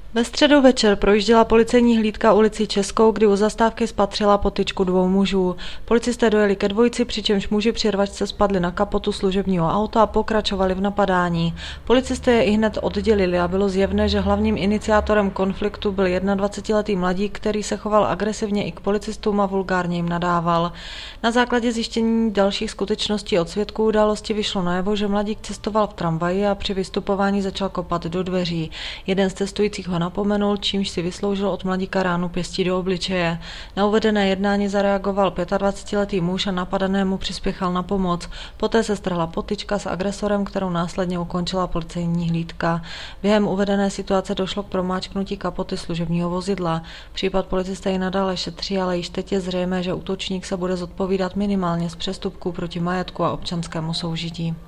Ve středu večer projížděla policejní hlídka ulicí Českou, kdy u zastávky spatřila potyčku dvou mužů. Policisté dojeli ke dvojici, přičemž muži při rvačce spadli na kapotu služebního auta a pokračovali v napadání. Policisté je ihned oddělili a bylo zjevné, že hlavním iniciátorem konfliktu byl 21letý mladík, který se choval agresivně i k policistům a vulgárně jim nadával. Na základě zjištění dalších skutečností od svědků události vyšlo najevo, že mladík cestoval v tramvaji a při vystupování začal kopat do dveří. Jeden z cestujících ho napomenul, čímž si vysloužil od mladíka ránu pěstí do obličeje. Na uvedené jednání zareagoval 25letý muž a napadenému přispěchal na pomoc. Poté se strhla potyčka s agresorem, kterou následně ukončila policejní hlídka. Během uvedené situace došlo k promáčknutí kapoty služebního vozidla. Případ policisté i nadále šetří, ale již teď je zřejmé, že útočník se bude zodpovídat minimálně z přestupků proti majetku a občanskému soužití.